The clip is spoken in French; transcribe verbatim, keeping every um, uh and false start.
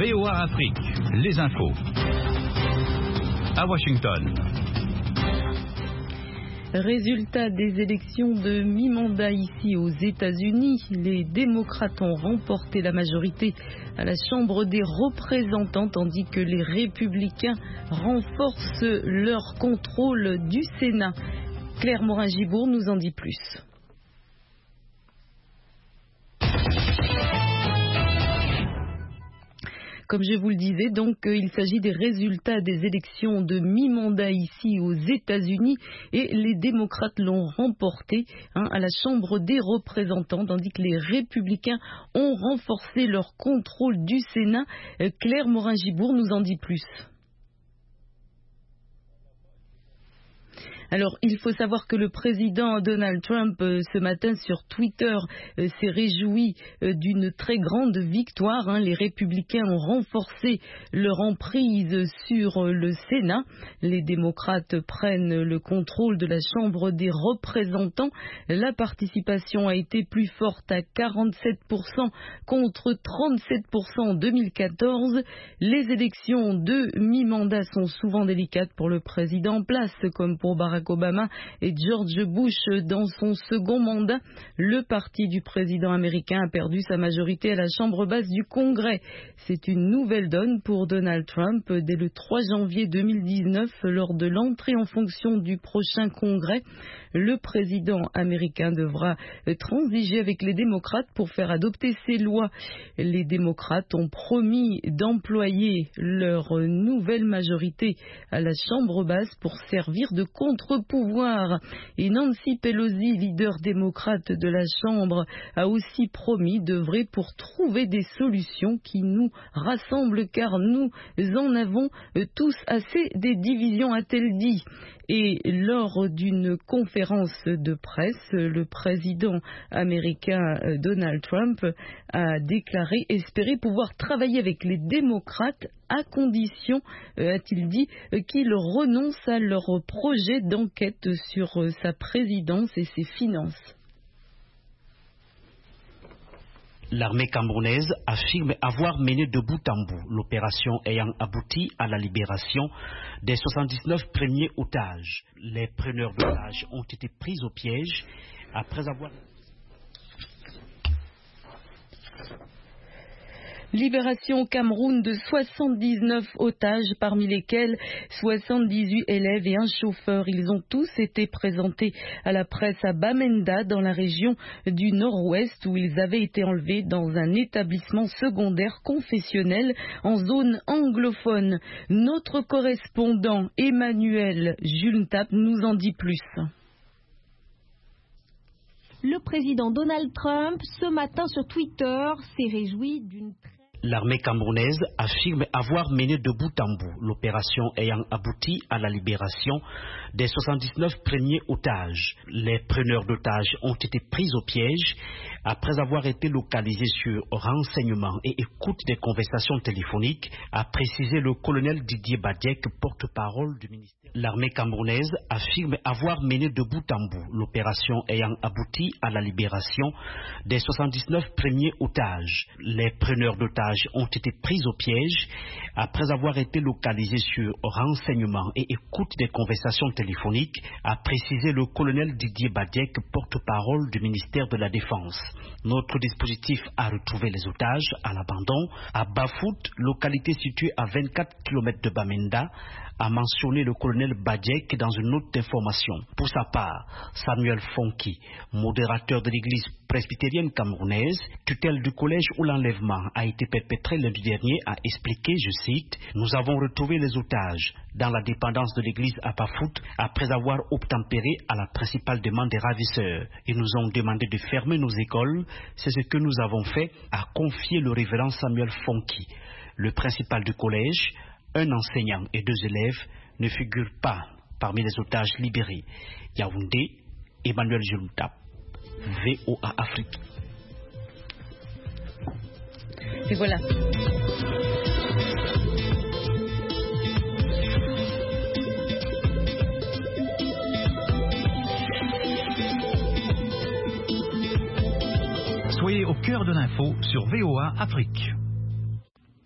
V O A Afrique, les infos. À Washington. Résultat des élections de mi-mandat ici aux États-Unis, les démocrates ont remporté la majorité à la Chambre des représentants tandis que les républicains renforcent leur contrôle du Sénat. Claire Morin-Gibourg nous en dit plus. Comme je vous le disais, donc, il s'agit des résultats des élections de mi-mandat ici aux États-Unis et les démocrates l'ont remporté hein, à la Chambre des représentants, tandis que les républicains ont renforcé leur contrôle du Sénat. Claire Morin-Gibourg nous en dit plus. Alors, il faut savoir que le président Donald Trump, euh, ce matin sur Twitter, euh, s'est réjoui euh, d'une très grande victoire. Hein. Les républicains ont renforcé leur emprise sur euh, le Sénat. Les démocrates prennent le contrôle de la Chambre des représentants. La participation a été plus forte à quarante-sept pour cent contre trente-sept pour cent en deux mille quatorze. Les élections de mi-mandat sont souvent délicates pour le président en place, comme pour Barack Obama et George Bush dans son second mandat. Le parti du président américain a perdu sa majorité à la Chambre basse du Congrès. C'est une nouvelle donne pour Donald Trump dès le trois janvier deux mille dix-neuf lors de l'entrée en fonction du prochain Congrès. Le président américain devra transiger avec les démocrates pour faire adopter ces lois. Les démocrates ont promis d'employer leur nouvelle majorité à la Chambre basse pour servir de contre-pouvoir. Et Nancy Pelosi, leader démocrate de la Chambre, a aussi promis d'œuvrer pour trouver des solutions qui nous rassemblent car nous en avons tous assez des divisions, a-t-elle dit. Et lors d'une conférence de presse, le président américain Donald Trump a déclaré espérer pouvoir travailler avec les démocrates à condition, a-t-il dit, qu'ils renoncent à leur projet d'enquête sur sa présidence et ses finances. L'armée camerounaise affirme avoir mené de bout en bout l'opération ayant abouti à la libération des soixante-dix-neuf premiers otages. Les preneurs d'otages ont été pris au piège après avoir... Libération au Cameroun de soixante-dix-neuf otages, parmi lesquels soixante-dix-huit élèves et un chauffeur. Ils ont tous été présentés à la presse à Bamenda, dans la région du Nord-Ouest, où ils avaient été enlevés dans un établissement secondaire confessionnel en zone anglophone. Notre correspondant Emmanuel Juntap nous en dit plus. Le président Donald Trump, ce matin sur Twitter, s'est réjoui d'une... L'armée camerounaise affirme avoir mené de bout en bout l'opération ayant abouti à la libération des soixante-dix-neuf premiers otages. Les preneurs d'otages ont été pris au piège après avoir été localisés sur renseignement et écoute des conversations téléphoniques, a précisé le colonel Didier Badiek, porte-parole du ministère. L'armée camerounaise affirme avoir mené de bout en bout l'opération ayant abouti à la libération des soixante-dix-neuf premiers otages. Les preneurs d'otages ont été pris au piège après avoir été localisés sur renseignement et écoute des conversations téléphoniques, a précisé le colonel Didier Badiek, porte-parole du ministère de la Défense. Notre dispositif a retrouvé les otages à l'abandon à Bafout, localité située à vingt-quatre kilomètres de Bamenda, a mentionné le colonel Badiek dans une note d'information. Pour sa part, Samuel Fonki, modérateur de l'église presbytérienne camerounaise, tutelle du collège où l'enlèvement a été perpétré lundi dernier, a expliqué, je cite, « Nous avons retrouvé les otages dans la dépendance de l'église à Bafout après avoir obtempéré à la principale demande des ravisseurs. Ils nous ont demandé de fermer nos écoles. C'est ce que nous avons fait », a confié le révérend Samuel Fonki. Le principal du collège, un enseignant et deux élèves ne figurent pas parmi les otages libérés. Yaoundé, Emmanuel Juntap, V O A Afrique. Et voilà. Soyez au cœur de l'info sur V O A Afrique.